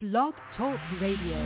Blog Talk Radio.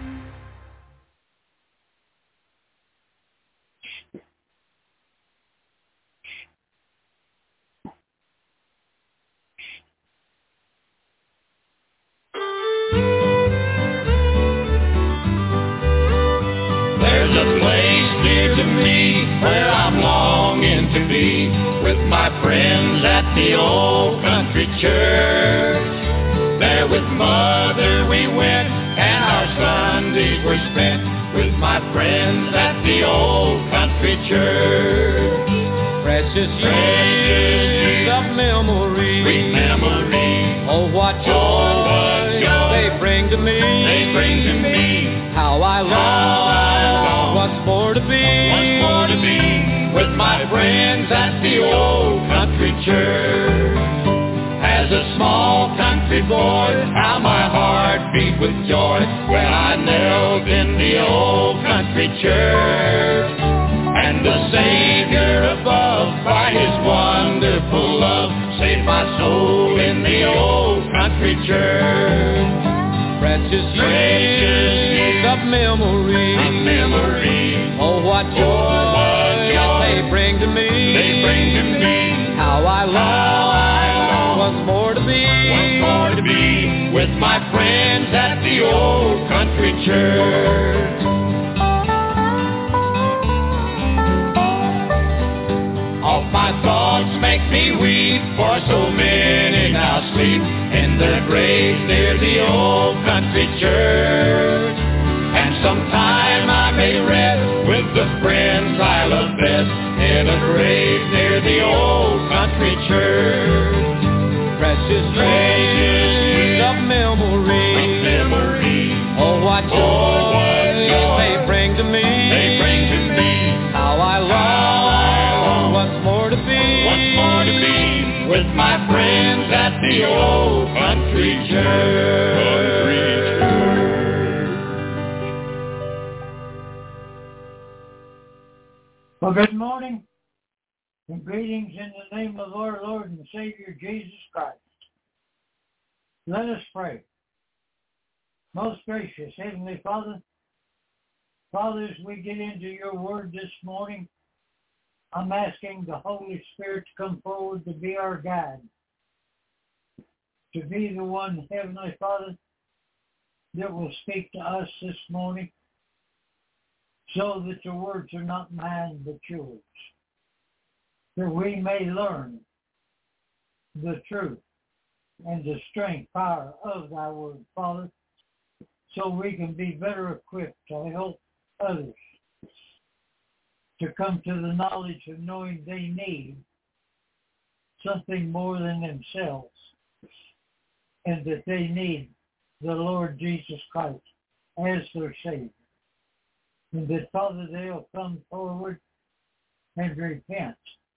There's a place near to me where I'm longing to be with my friends at the old country church. There with Mother we went and our Sundays were spent with my friends at the old country church. Precious years of memory, Sweet memory, oh what joy they bring to me. they bring to me. How I long once more to be With my friends at the old country church. As a small country boy, how my heart beat with joy when I knelt in the old country church. And the Savior above, by His wonderful love, saved my soul in the old country church. precious years of memory, oh what joy they bring to me. How I long once more to be with my friends at the old country church. All my thoughts make me weep, for so many now sleep in their graves near the old country church. And sometime I may rest with the friends I love best in a grave near the old country church. precious years of memory, oh what joy they bring to me. How I long once more to be with my friends at the old country church. Well, good morning and greetings in the name of our Lord and Savior Jesus Christ. Let us pray. Most gracious Heavenly Father, as we get into your word this morning, I'm asking the Holy Spirit to come forward to be our guide, to be the one, Heavenly Father, that will speak to us this morning, so that your words are not mine but yours, that we may learn the truth and the strength, power of thy word, Father, so we can be better equipped to help others to come to the knowledge of knowing they need something more than themselves, and that they need the Lord Jesus Christ as their Savior. And that, Father, they'll come forward and repent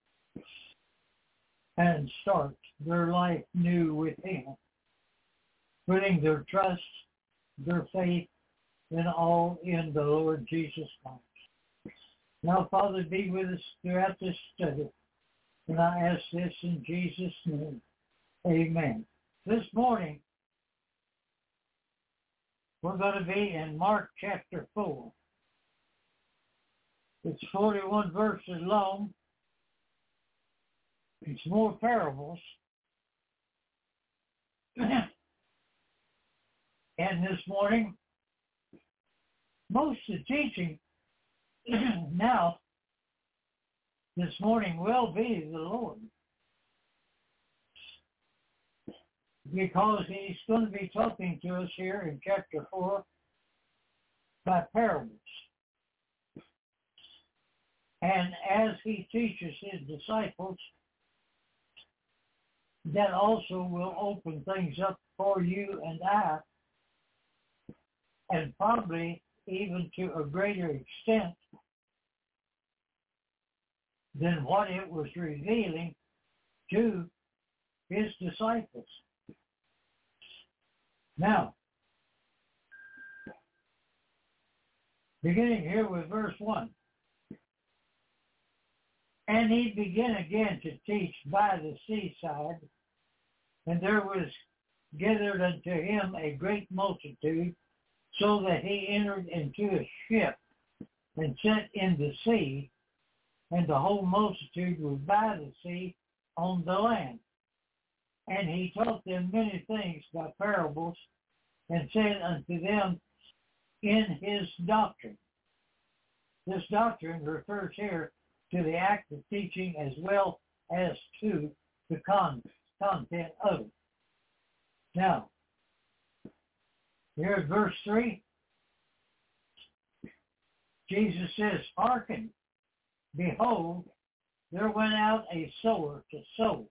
and start their life new with Him, putting their trust, their faith, and all in the Lord Jesus Christ. Now, Father, be with us throughout this study, and I ask this in Jesus' name. Amen. This morning, we're going to be in Mark chapter 4. It's 41 verses long. It's more parables. And this morning, most of the teaching now this morning will be the Lord. Because He's going to be talking to us here in chapter 4 by parables. And as He teaches His disciples, that also will open things up for you and I, and probably even to a greater extent than what it was revealing to His disciples. Now, beginning here with verse 1. And He began again to teach by the seaside, and there was gathered unto him a great multitude, so that he entered into a ship and sat in the sea, and the whole multitude was by the sea on the land. And he taught them many things by parables, and said unto them in his doctrine. This doctrine refers here to the act of teaching as well as to the content of it. Now, here's verse 3. Jesus says, "Hearken, behold, there went out a sower to sow."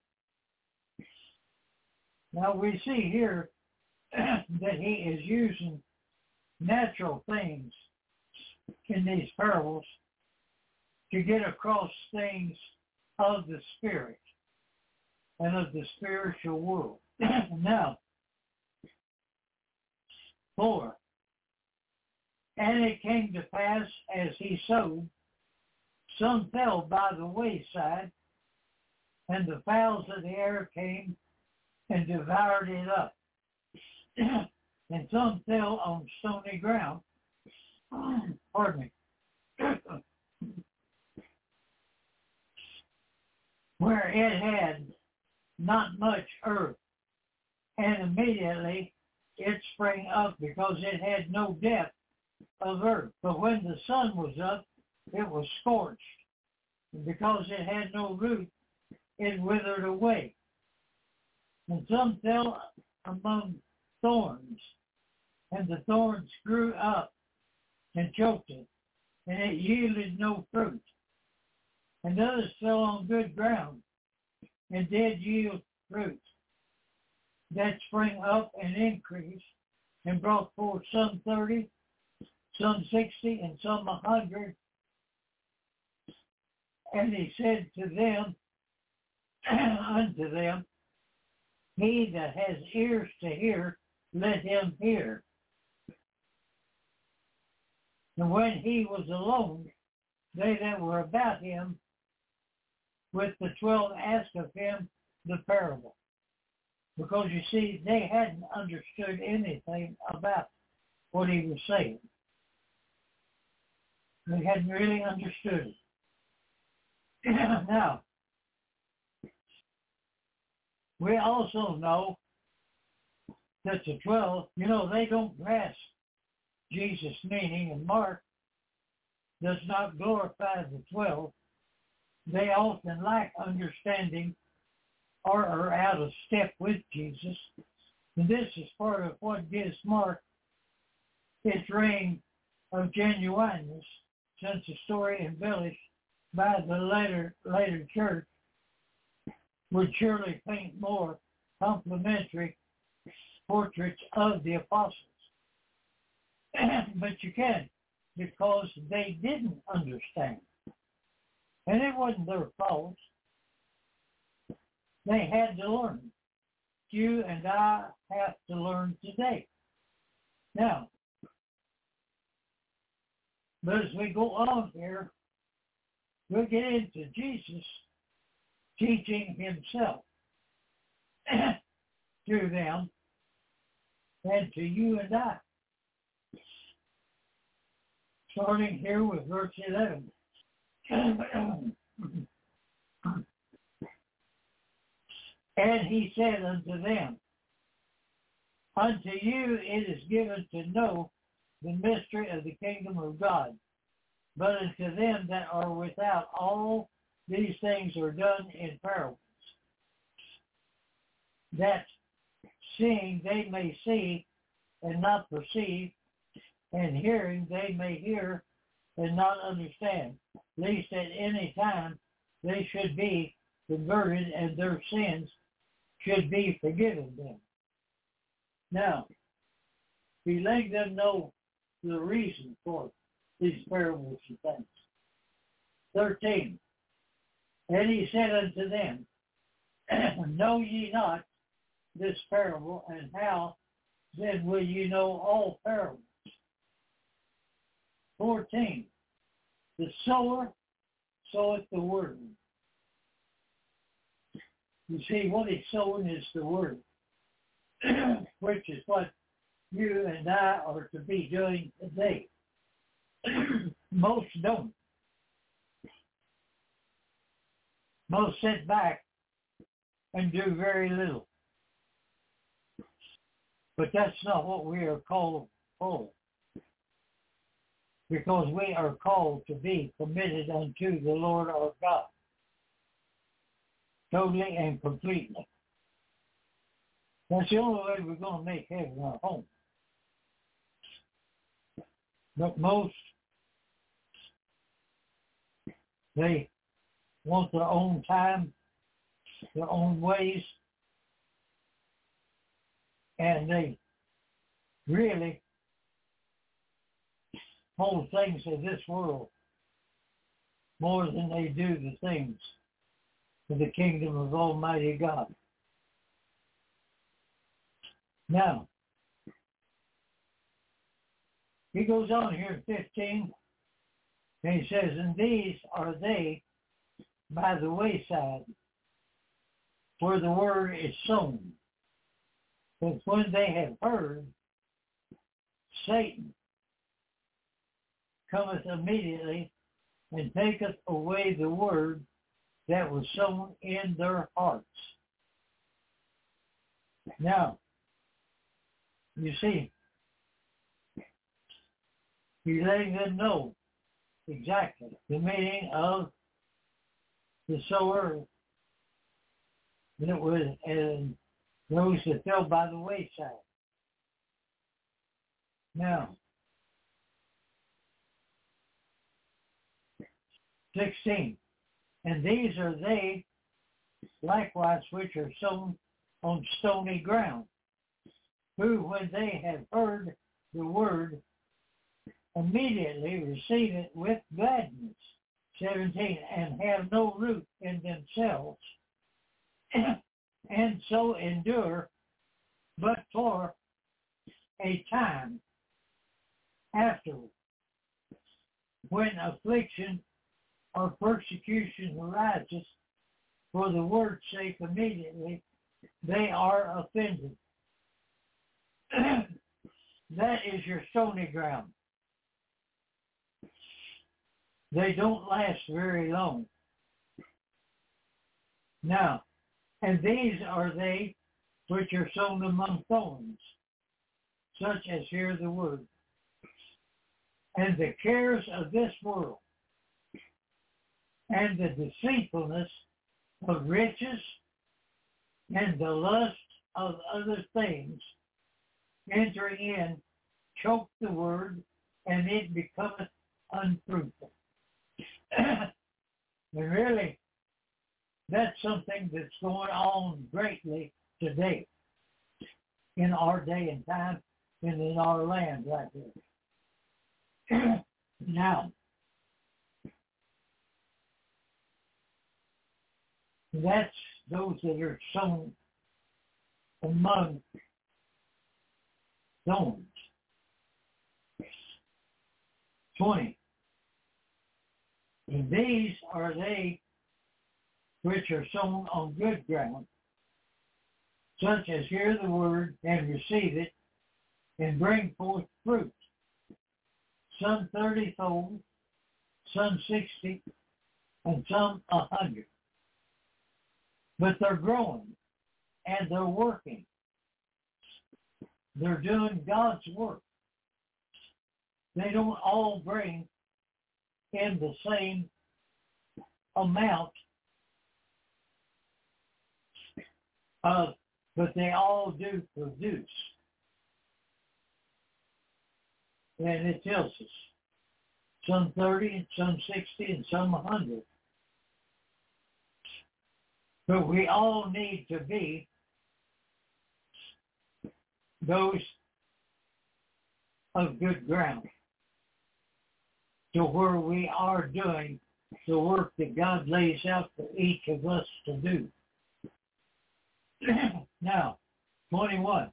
Now we see here that he is using natural things in these parables to get across things of the Spirit and of the spiritual world. Now, 4. And it came to pass as he sowed, some fell by the wayside, and the fowls of the air came and devoured it up. And some fell on stony ground, pardon me, where it had not much earth, and immediately it sprang up because it had no depth of earth. But when the sun was up, it was scorched, and because it had no root, it withered away. And some fell among thorns, and the thorns grew up and choked it, and it yielded no fruit. And others fell on good ground, and did yield fruit, that sprang up and increased, and brought forth some 30, some 60, and some 100. And he said to them, unto them, he that has ears to hear, let him hear. And when he was alone, they that were about him with the 12 asked of him the parable. Because you see, they hadn't understood anything about what he was saying. They hadn't really understood it. Now, we also know that the 12, they don't grasp Jesus' meaning, and Mark does not glorify the 12. They often lack understanding or are out of step with Jesus. And this is part of what gives Mark its ring of genuineness, since the story embellished by the later church would surely paint more complimentary portraits of the apostles. But you can't, because they didn't understand. And it wasn't their fault. They had to learn. You and I have to learn today. Now, but as we go on here, we'll get into Jesus teaching himself to them and to you and I. Starting here with verse 11. And he said unto them, unto you it is given to know the mystery of the kingdom of God, but unto them that are without, all these things are done in parables, that seeing they may see and not perceive, and hearing they may hear and not understand, lest at any time they should be converted and their sins should be forgiven them. Now, he let them know the reason for these parables and things. 13. And he said unto them, know ye not this parable, and how then will ye know all parables? 14. The sower soweth the word. You see, what he's sowing is the word. which is what you and I are to be doing today. Most don't. Most sit back and do very little. But that's not what we are called for. Because we are called to be committed unto the Lord our God. Totally and completely. That's the only way we're going to make heaven our home. But most, they want their own time, their own ways, and they really hold things of this world more than they do the things of the kingdom of Almighty God. Now, he goes on here in 15, and he says, and these are they by the wayside, where the word is sown. But when they have heard, Satan cometh immediately and taketh away the word that was sown in their hearts. Now, you see, he's letting them know exactly the meaning of the sower that was and those that fell by the wayside. Now, 16. And these are they likewise which are sown on stony ground, who when they have heard the word immediately receive it with gladness. 17. And have no root in themselves, and so endure but for a time afterward, when affliction or persecution arises for the word's sake, immediately they are offended. That is your stony ground. They don't last very long. Now, and these are they which are sown among thorns, such as hear the word, and the cares of this world, and the deceitfulness of riches, and the lust of other things, entering in, choke the word, and it becometh unfruitful. And really, that's something that's going on greatly today, in our day and time, and in our land right here. Now, that's those that are sown among thorns. 20. And these are they which are sown on good ground, such as hear the word and receive it, and bring forth fruit, some 30-fold, some 60, and some 100. But they're growing, and they're working. They're doing God's work. They don't all bring in the same amount, but they all do produce. And it tells us, some 30, and some 60, and some 100. But we all need to be those of good ground, to where we are doing the work that God lays out for each of us to do. Now, 21.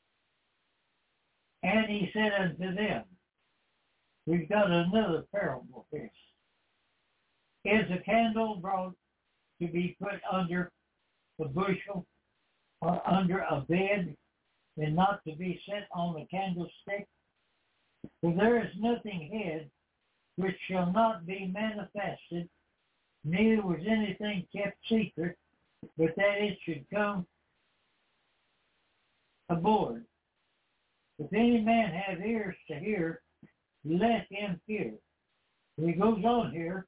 And he said unto them, we've got another parable here. Is a candle brought to be put under a bushel or under a bed, and not to be set on the candlestick? For there is nothing hid which shall not be manifested, neither was anything kept secret, but that it should come aboard. If any man have ears to hear, let him hear. He goes on here.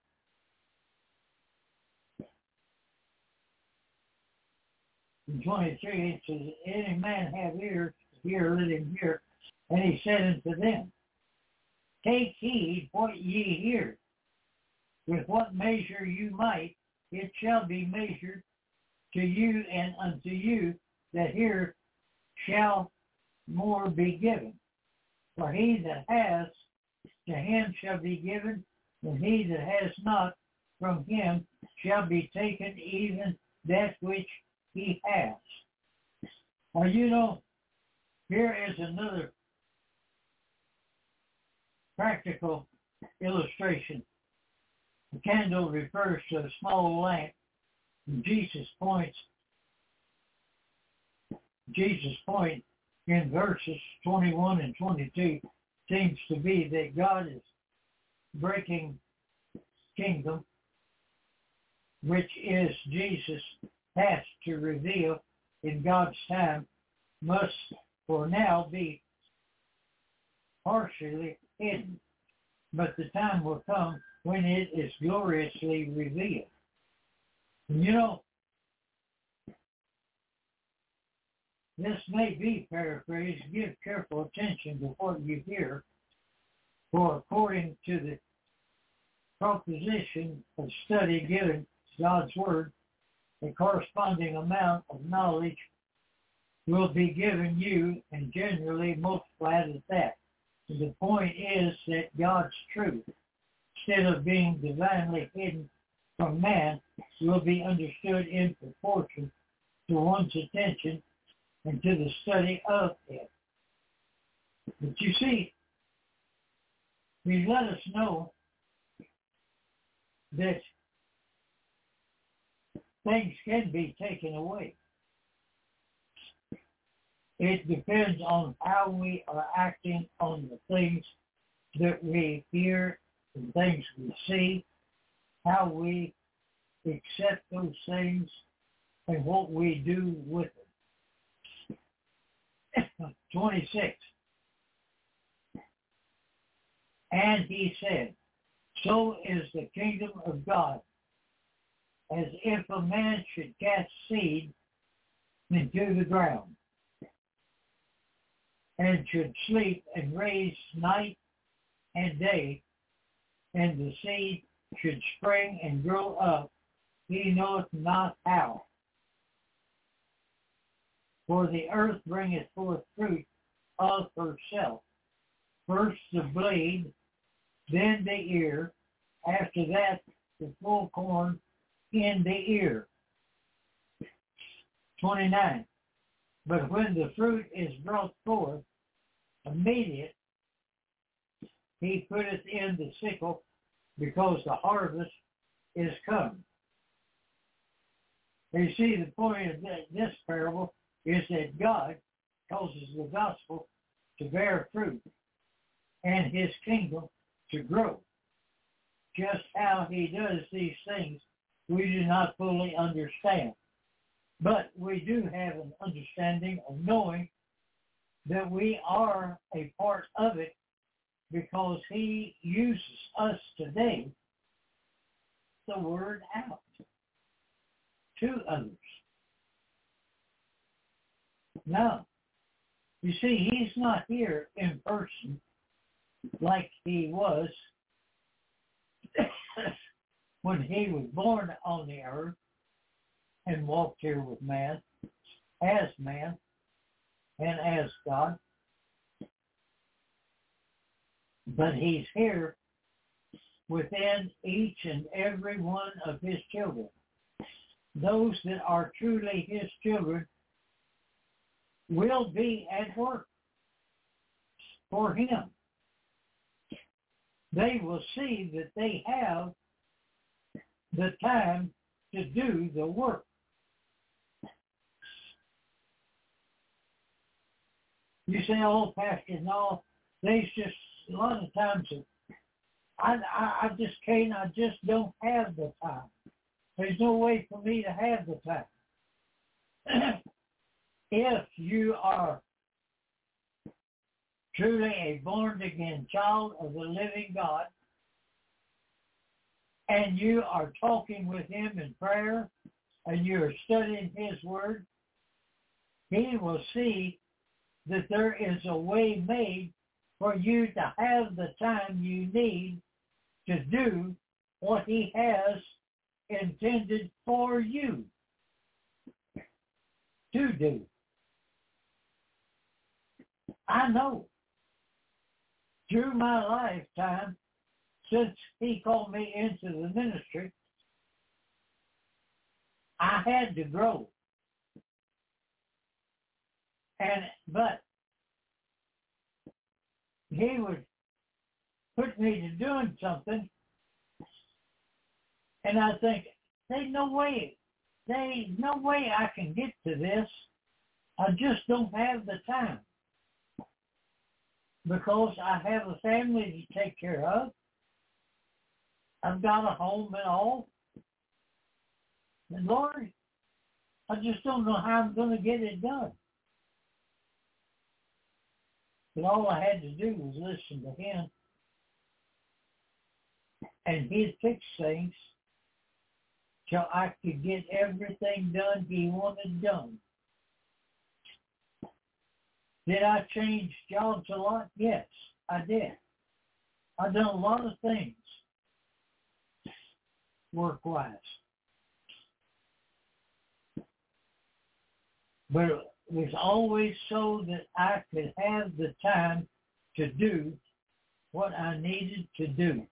In 23, it says, any man have ears to hear, let him hear. And he said unto them, take heed what ye hear. With what measure you might, it shall be measured to you, and unto you that hear shall more be given. For he that has, to him shall be given, and he that has not, from him shall be taken even that which he has. Now, you know, here is another practical illustration. The candle refers to a small lamp. And Jesus' point in verses 21 and 22 seems to be that God is breaking kingdom, which is Jesus has to reveal in God's time, must for now be partially hidden. But the time will come when it is gloriously revealed. And you know, this may be paraphrased. Give careful attention to what you hear, for according to the proposition of study given God's Word, a corresponding amount of knowledge will be given you and generally multiplied at that. And the point is that God's truth, instead of being divinely hidden from man, will be understood in proportion to one's attention and to the study of it. But you see, he let us know that things can be taken away. It depends on how we are acting on the things that we hear and things we see, how we accept those things, and what we do with them. 26. And he said, so is the kingdom of God, as if a man should cast seed into the ground, and should sleep and raise night and day, and the seed should spring and grow up, he knoweth not how. For the earth bringeth forth fruit of herself, first the blade, then the ear, after that the full corn in the ear. 29. But when the fruit is brought forth, immediate, he putteth in the sickle, because the harvest is come. You see, the point of this parable is that God causes the gospel to bear fruit and his kingdom to grow. Just how he does these things, we do not fully understand. But we do have an understanding of knowing that we are a part of it, because he uses us today the word out to others. Now, you see, he's not here in person like he was when he was born on the earth and walked here with man and as God. But he's here within each and every one of his children. Those that are truly his children will be at work for him. They will see that they have the time to do the work. You say, oh, Pastor, no, there's just a lot of times that I just can't, I just don't have the time. There's no way for me to have the time. If you are truly a born-again child of the living God, and you are talking with him in prayer, and you are studying his word, he will see that there is a way made for you to have the time you need to do what he has intended for you to do. I know through my lifetime, since he called me into the ministry, I had to grow. But he would put me to doing something, and I think, there's no way I can get to this. I just don't have the time. Because I have a family to take care of. I've got a home and all. And Lord, I just don't know how I'm going to get it done. But all I had to do was listen to him. And he'd fix things till I could get everything done he wanted done. Did I change jobs a lot? Yes, I did. I've done a lot of things work-wise. But it was always so that I could have the time to do what I needed to do.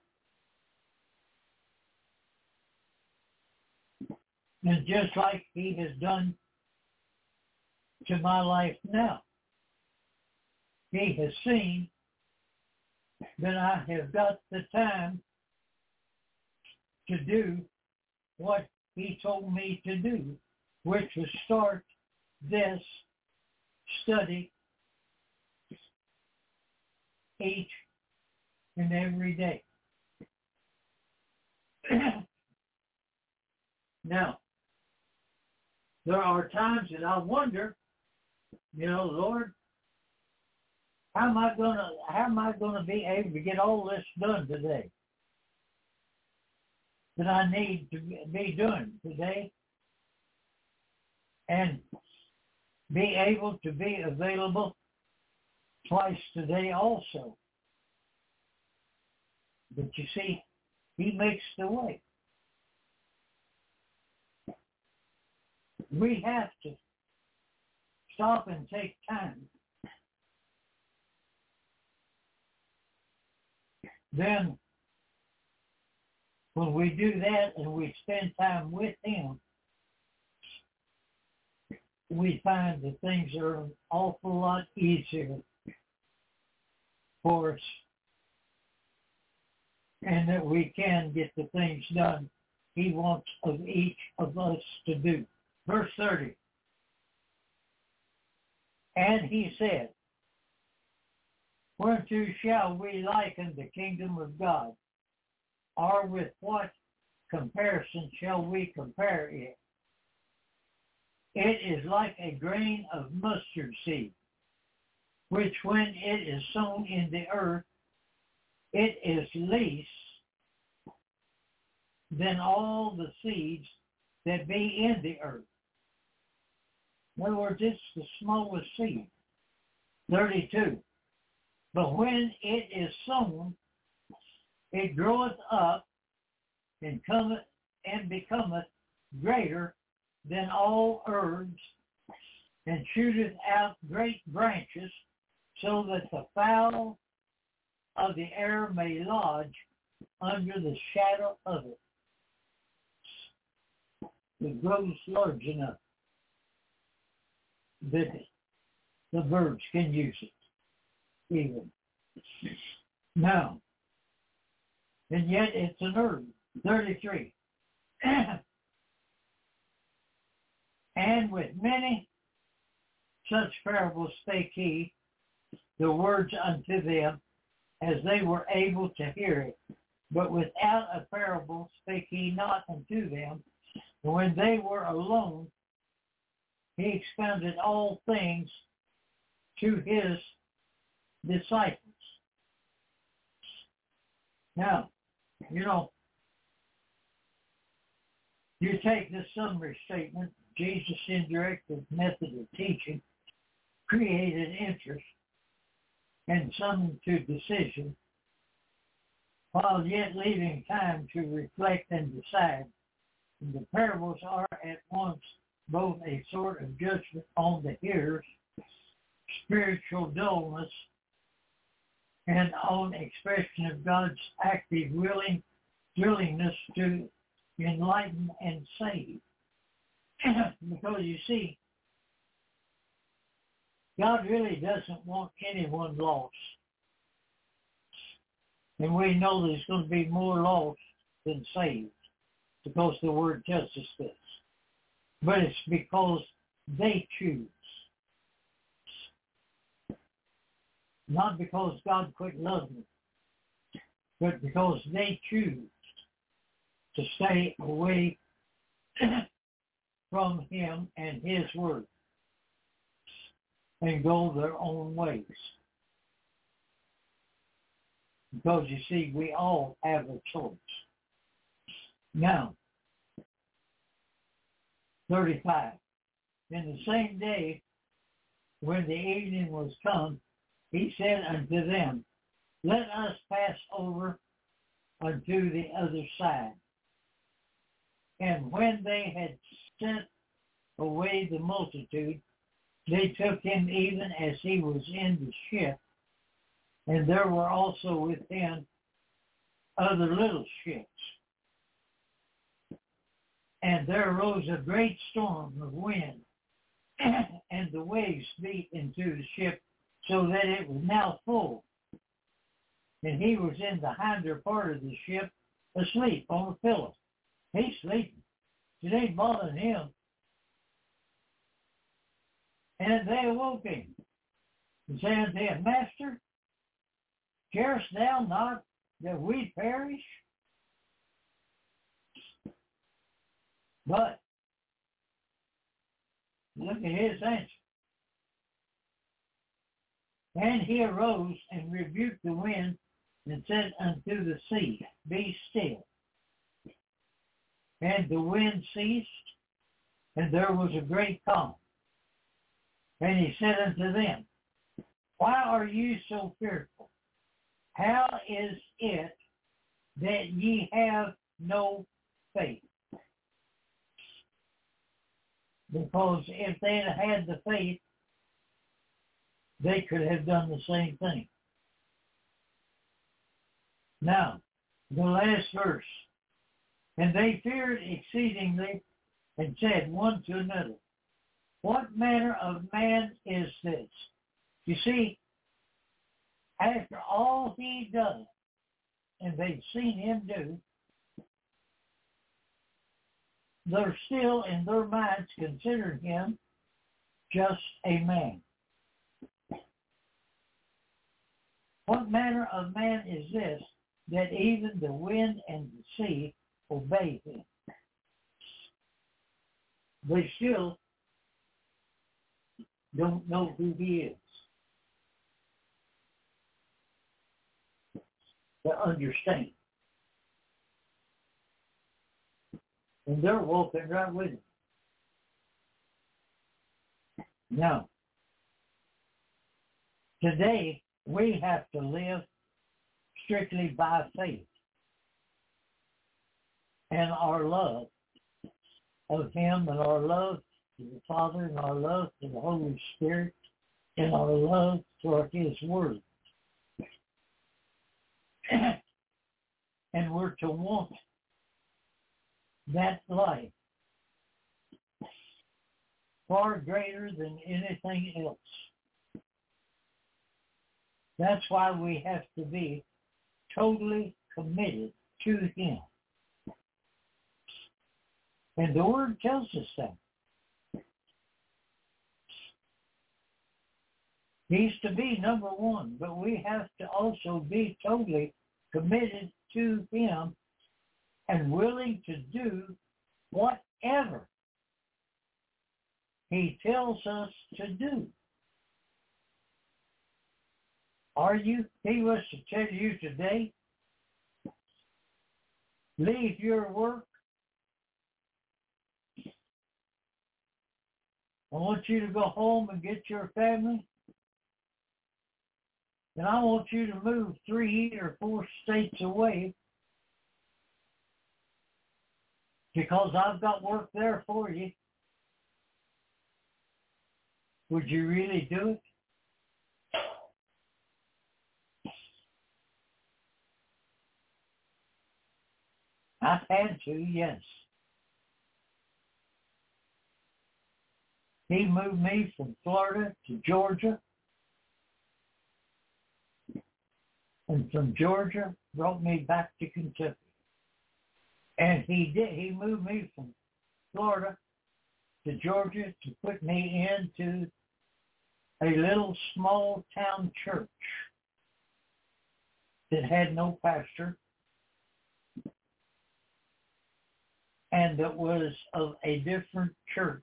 And just like he has done to my life now. He has seen that I have got the time to do what he told me to do, which was start this study each and every day. Now, there are times that I wonder, Lord, how am I gonna be able to get all this done today that I need to be doing today, and be able to be available twice today also? But you see, he makes the way. We have to stop and take time. Then, when we do that and we spend time with him, we find that things are an awful lot easier for us, and that we can get the things done he wants of each of us to do. Verse 30. And he said, whereunto shall we liken the kingdom of God? Or with what comparison shall we compare it? It is like a grain of mustard seed, which when it is sown in the earth, it is least than all the seeds that be in the earth. In other words, it's the smallest seed. 32. But when it is sown, it groweth up and cometh and becometh greater than all herbs, and shooteth out great branches, so that the fowl of the air may lodge under the shadow of it. It grows large enough that the birds can use it, even. Now, and yet it's an herb. 33. And with many such parables spake he, the words unto them as they were able to hear it. But without a parable spake he not unto them. And when they were alone, he expounded all things to his disciples. Now, you take this summary statement, Jesus' indirected method of teaching created interest and summoned to decision, while yet leaving time to reflect and decide. And the parables are at once both a sort of judgment on the hearers, spiritual dullness, and on expression of God's active willingness to enlighten and save. Because you see, God really doesn't want anyone lost. And we know there's going to be more lost than saved, because the Word tells us this. But it's because they choose. Not because God quit loving them, but because they choose to stay away from Him and His Word and go their own ways. Because you see, we all have a choice. Now, 35. In the same day, when the evening was come, he said unto them, Let us pass over unto the other side. And when they had sent away the multitude, they took him even as he was in the ship, and there were also with him other little ships. And there arose a great storm of wind, and the waves beat into the ship, so that it was now full. And he was in the hinder part of the ship, asleep on a pillow. He's sleeping. It ain't bothering him. And they awoke him, and said unto him, Master, carest thou not that we perish? But look at his answer. And he arose and rebuked the wind and said unto the sea, Be still. And the wind ceased, and there was a great calm. And he said unto them, Why are you so fearful? How is it that ye have no faith? Because if they had the faith, they could have done the same thing. Now, the last verse. And they feared exceedingly and said one to another, What manner of man is this? You see, after all he does, and they've seen him do, they're still in their minds considering him just a man. What manner of man is this, that even the wind and the sea obey him? They still don't know who he is. To understand. And they're walking right with him. Now, today we have to live strictly by faith and our love of him, and our love to the Father, and our love to the Holy Spirit, and our love for his Word. And we're to want that life far greater than anything else. That's why we have to be totally committed to him. And the Word tells us that. He's to be number one, but we have to also be totally committed to him and willing to do whatever he tells us to do. Are you? He was to tell you today, leave your work. I want you to go home and get your family. And I want you to move 3 or 4 states away because I've got work there for you. Would you really do it? I've had to, yes. He moved me from Florida to Georgia. And from Georgia, brought me back to Kentucky. And he moved me from Florida to Georgia to put me into a little small town church that had no pastor and that was of a different church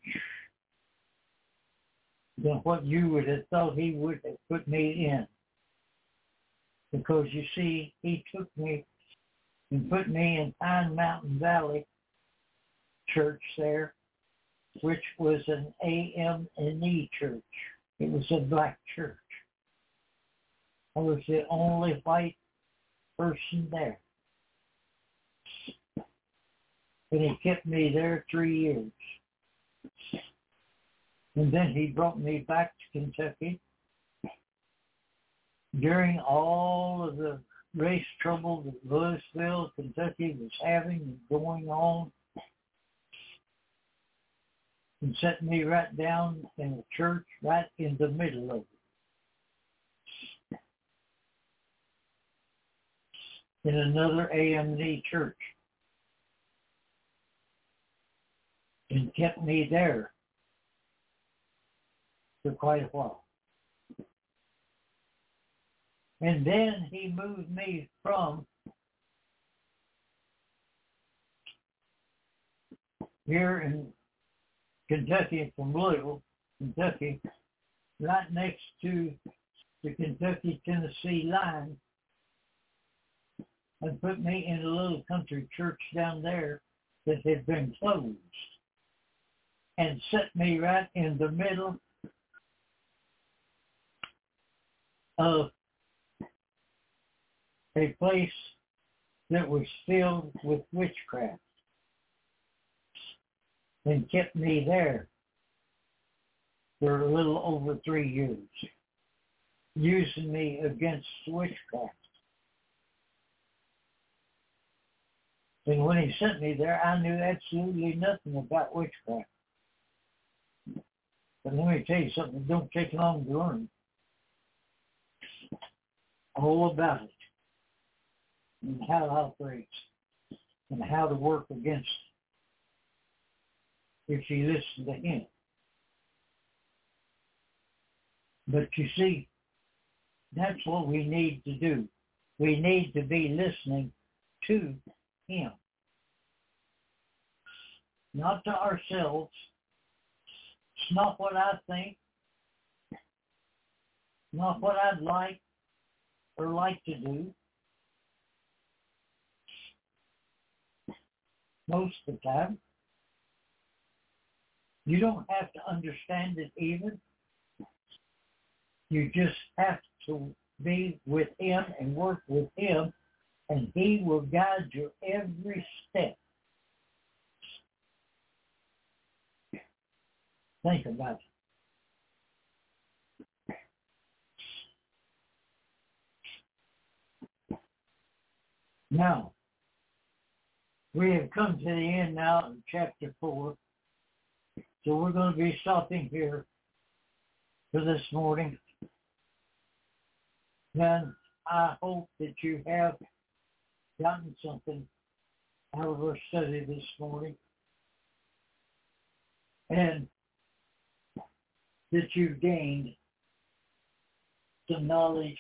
than what you would have thought he would have put me in. Because you see, he took me and put me in Pine Mountain Valley Church there, which was an AME church. It was a black church. I was the only white person there. And he kept me there 3 years. And then he brought me back to Kentucky. During all of the race trouble that Louisville, Kentucky was having and going on, and set me right down in a church right in the middle of it. In another AME church. And kept me there for quite a while. And then he moved me from here in Kentucky, from Louisville, Kentucky, right next to the Kentucky-Tennessee line, and put me in a little country church down there that had been closed, and set me right in the middle of a place that was filled with witchcraft, and kept me there for a little over 3 years, using me against witchcraft. And when he sent me there, I knew absolutely nothing about witchcraft. But let me tell you something, it don't take long to learn all about it, and how it operates, and how to work against it if you listen to him. But you see, that's what we need to do. We need to be listening to him. Not to ourselves. It's not what I think. Not what I'd like or like to do. Most of the time. You don't have to understand it even. You just have to be with him and work with him, and he will guide you every step. Think about it. Now, we have come to the end now of chapter 4. So we're going to be stopping here for this morning. And I hope that you have gotten something out of our study this morning. And that you've gained some knowledge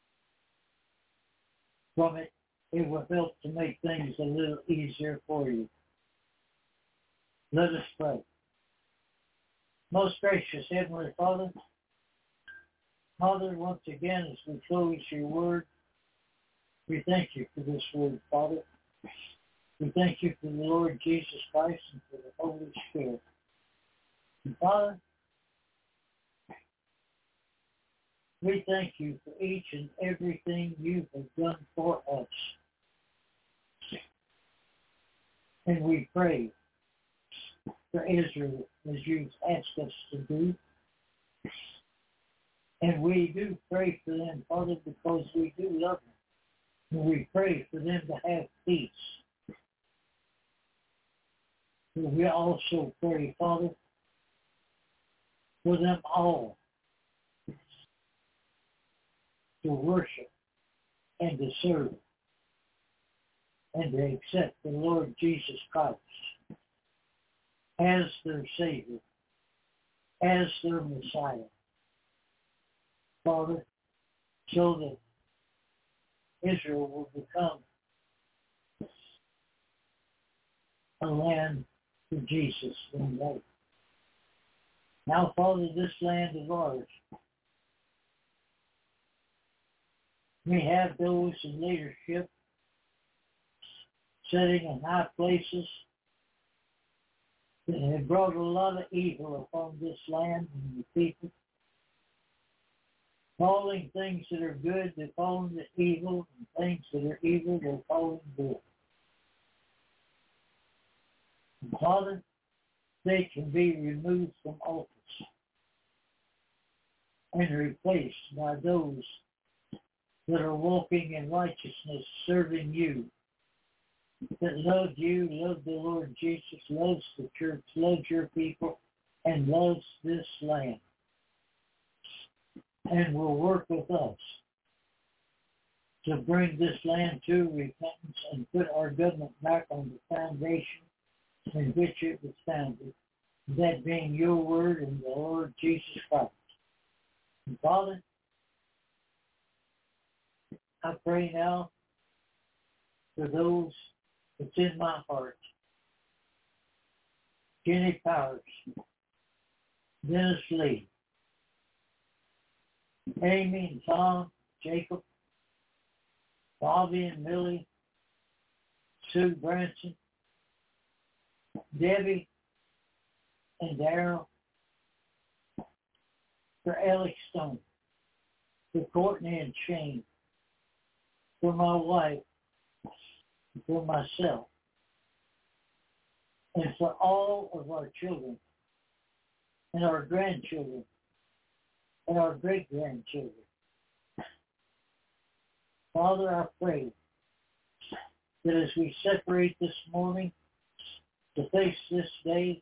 from it, it will help to make things a little easier for you. Let us pray. Most gracious Heavenly Father, Father, once again, as we close your word, we thank you for this word, Father. We thank you for the Lord Jesus Christ and for the Holy Spirit. And Father, we thank you for each and everything you have done for us. And we pray for Israel as you've asked us to do. And we do pray for them, Father, because we do love them. And we pray for them to have peace. And we also pray, Father, for them all to worship and to serve and to accept the Lord Jesus Christ as their Savior, as their Messiah. Father, so that Israel will become a land for Jesus one day. Now, Father, this land of ours, we have those in leadership sitting in high places that have brought a lot of evil upon this land and the people. Calling things that are good, they're calling it evil, and things that are evil, they're calling good. And Father, they can be removed from office and replaced by those that are walking in righteousness, serving you, that love you, love the Lord Jesus, loves the church, loves your people, and loves this land, and will work with us to bring this land to repentance and put our government back on the foundation in which it was founded, that being your word and the Lord Jesus Christ. And Father, I pray now for those that's in my heart. Jenny Powers, Dennis Lee, Amy and Tom, Jacob, Bobby and Millie, Sue Branson, Debbie and Darrell, for Alex Stone, for Courtney and Shane, for my wife, for myself, and for all of our children and our grandchildren and our great-grandchildren. Father, I pray that as we separate this morning to face this day,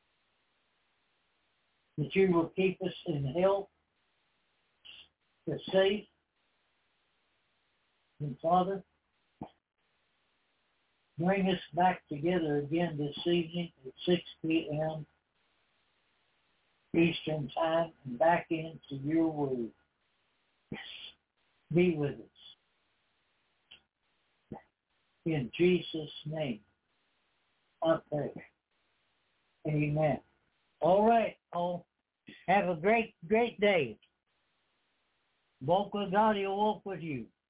that you will keep us in health, safe, and Father, bring us back together again this evening at 6 p.m. Eastern Time and back into your word. Be with us. In Jesus' name, I pray. Amen. All right, all. Have a great, great day. Walk with God, he'll walk with you.